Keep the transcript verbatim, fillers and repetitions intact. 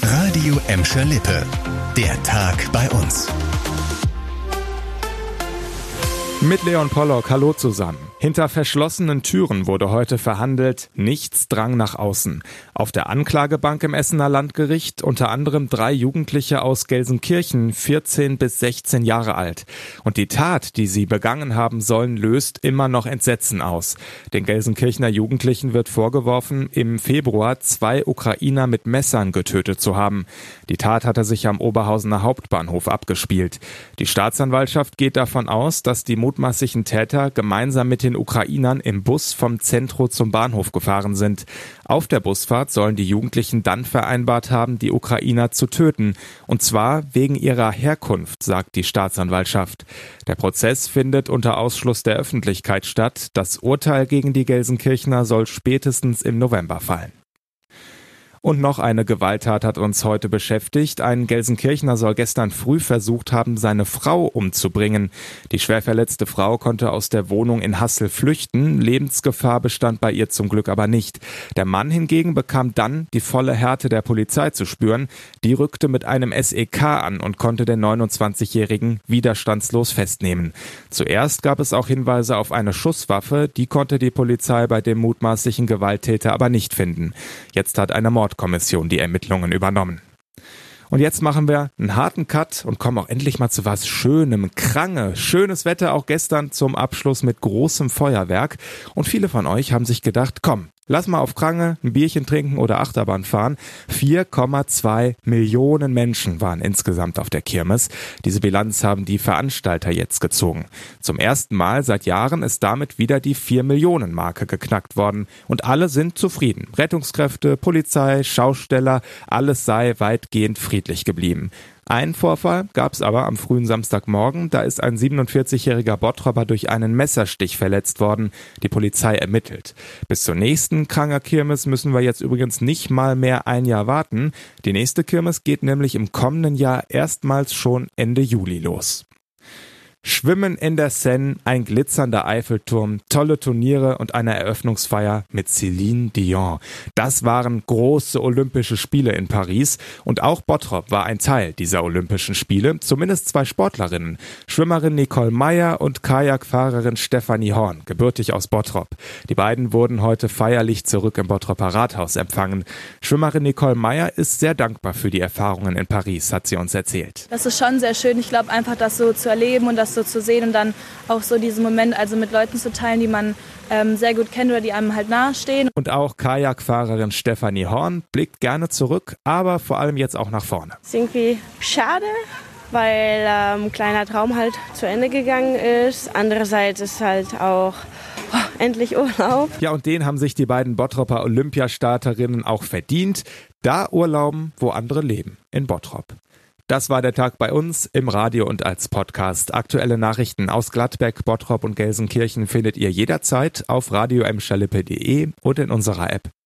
Radio Emscher Lippe. Der Tag bei uns. Mit Leon Pollock, hallo zusammen. Hinter verschlossenen Türen wurde heute verhandelt, nichts drang nach außen. Auf der Anklagebank im Essener Landgericht unter anderem drei Jugendliche aus Gelsenkirchen, vierzehn bis sechzehn Jahre alt. Und die Tat, die sie begangen haben sollen, löst immer noch Entsetzen aus. Den Gelsenkirchener Jugendlichen wird vorgeworfen, im Februar zwei Ukrainer mit Messern getötet zu haben. Die Tat hatte sich am Oberhausener Hauptbahnhof abgespielt. Die Staatsanwaltschaft geht davon aus, dass die mutmaßlichen Täter gemeinsam mit den Ukrainern im Bus vom Zentrum zum Bahnhof gefahren sind. Auf der Busfahrt sollen die Jugendlichen dann vereinbart haben, die Ukrainer zu töten. Und zwar wegen ihrer Herkunft, sagt die Staatsanwaltschaft. Der Prozess findet unter Ausschluss der Öffentlichkeit statt. Das Urteil gegen die Gelsenkirchener soll spätestens im November fallen. Und noch eine Gewalttat hat uns heute beschäftigt. Ein Gelsenkirchener soll gestern früh versucht haben, seine Frau umzubringen. Die schwer verletzte Frau konnte aus der Wohnung in Hassel flüchten. Lebensgefahr bestand bei ihr zum Glück aber nicht. Der Mann hingegen bekam dann die volle Härte der Polizei zu spüren. Die rückte mit einem S E K an und konnte den neunundzwanzigjährigen widerstandslos festnehmen. Zuerst gab es auch Hinweise auf eine Schusswaffe. Die konnte die Polizei bei dem mutmaßlichen Gewalttäter aber nicht finden. Jetzt hat eine Mord Kommission die Ermittlungen übernommen. Und jetzt machen wir einen harten Cut und kommen auch endlich mal zu was Schönem, Krange. Schönes Wetter auch gestern zum Abschluss mit großem Feuerwerk. Und viele von euch haben sich gedacht, komm, lass mal auf Krange ein Bierchen trinken oder Achterbahn fahren. vier Komma zwei Millionen Menschen waren insgesamt auf der Kirmes. Diese Bilanz haben die Veranstalter jetzt gezogen. Zum ersten Mal seit Jahren ist damit wieder die vier Millionen Marke geknackt worden. Und alle sind zufrieden. Rettungskräfte, Polizei, Schausteller, alles sei weitgehend friedlich geblieben. Einen Vorfall gab es aber am frühen Samstagmorgen. Da ist ein siebenundvierzigjähriger Bottropper durch einen Messerstich verletzt worden. Die Polizei ermittelt. Bis zur nächsten Kranger Kirmes müssen wir jetzt übrigens nicht mal mehr ein Jahr warten. Die nächste Kirmes geht nämlich im kommenden Jahr erstmals schon Ende Juli los. Schwimmen in der Seine, ein glitzernder Eiffelturm, tolle Turniere und eine Eröffnungsfeier mit Céline Dion. Das waren große Olympische Spiele in Paris und auch Bottrop war ein Teil dieser Olympischen Spiele, zumindest zwei Sportlerinnen. Schwimmerin Nicole Meyer und Kajakfahrerin Stefanie Horn, gebürtig aus Bottrop. Die beiden wurden heute feierlich zurück im Bottroper Rathaus empfangen. Schwimmerin Nicole Meyer ist sehr dankbar für die Erfahrungen in Paris, hat sie uns erzählt. Das ist schon sehr schön. Ich glaube einfach, das so zu erleben und das so zu sehen und dann auch so diesen Moment also mit Leuten zu teilen, die man ähm, sehr gut kennt oder die einem halt nahestehen. Und auch Kajakfahrerin Stefanie Horn blickt gerne zurück, aber vor allem jetzt auch nach vorne. Es ist irgendwie schade, weil ähm, ein kleiner Traum halt zu Ende gegangen ist. Andererseits ist halt auch oh, endlich Urlaub. Ja, und den haben sich die beiden Bottropper Olympiastarterinnen auch verdient. Da urlauben, wo andere leben, in Bottrop. Das war der Tag bei uns im Radio und als Podcast. Aktuelle Nachrichten aus Gladbeck, Bottrop und Gelsenkirchen findet ihr jederzeit auf radio emscher lippe punkt de und in unserer App.